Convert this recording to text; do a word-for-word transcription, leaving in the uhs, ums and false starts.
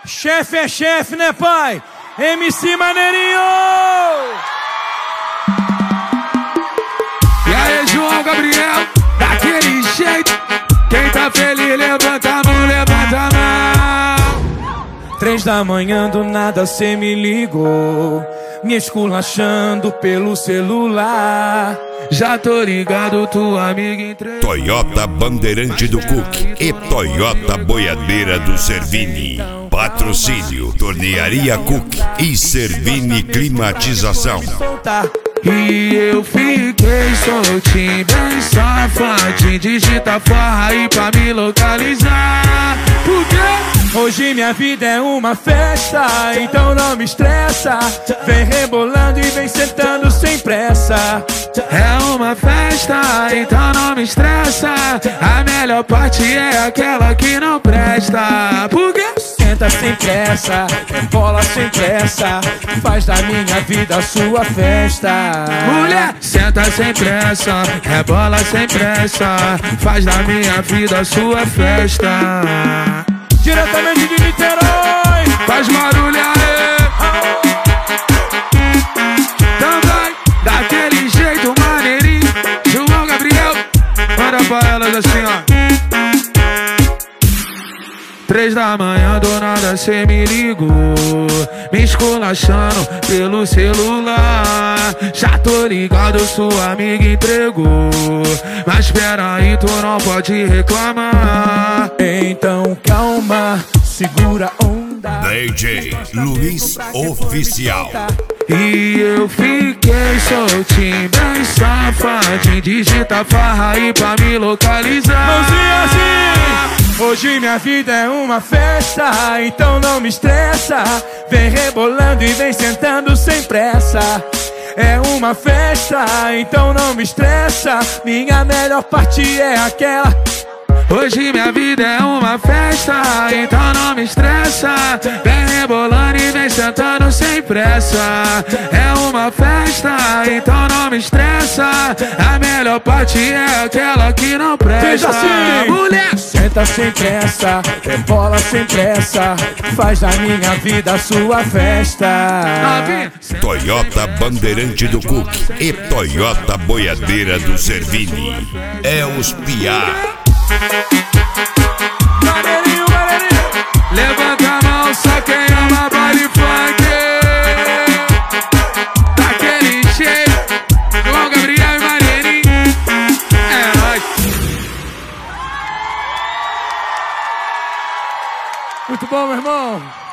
Chefe é chefe, né, pai? M C Maneirinho! E aí, João Gabriel, daquele jeito. Quem tá feliz, levanta a mão, levanta a mão. Três da manhã, do nada cê me ligou, me esculachando pelo celular. Já tô ligado, tua amiga entregou. Toyota Bandeirante do Cook e Toyota Boiadeira do Servini. Patrocínio Tornearia Cook e Servini Climatização. E eu fiquei soltinho, bem safadinho. Digita farra aí pra me localizar. Por quê? Hoje minha vida é uma festa, então não me estressa. Vem rebolando e vem sentando sem pressa. É uma festa, então não me estressa. A melhor parte é aquela que não presta. Por quê? Senta sem pressa, bola sem pressa. Faz da minha vida a sua festa. Mulher, senta sem pressa, rebola sem pressa. Faz da minha vida a sua festa. Diretamente de Niterói, faz barulho aí. Também, daquele jeito maneirinho. João Gabriel, manda pra elas assim, ó. Três da manhã, do nada cê me ligou, me esculachando pelo celular. Já tô ligado, sua amiga entregou, mas espera aí, tu não pode reclamar. Então calma, segura a onda. D J Luiz Oficial. E eu fiquei soltinho, bem safadinho. Digita farra aí pra me localizar. Mãozinha assim. Hoje minha vida é uma festa, então não me estressa. Vem rebolando e vem sentando sem pressa. É uma festa, então não me estressa. Minha melhor parte é aquela. Hoje minha vida é uma festa, então não me estressa. Vem rebolando e vem sentando sem pressa. É uma festa, então não me estressa. A melhor parte é aquela que não presta. Assim. Mulher, senta sem pressa, rebola sem pressa. Faz da minha vida a sua festa. Toyota Bandeirante do Cook e Toyota Boiadeira do Servini. É os piá. Maneirinho, maneirinho. Levanta a mão, só quem ama baile funk. Daquele jeito, João Gabriel e Maneirinho. É nóis. Muito bom, meu irmão.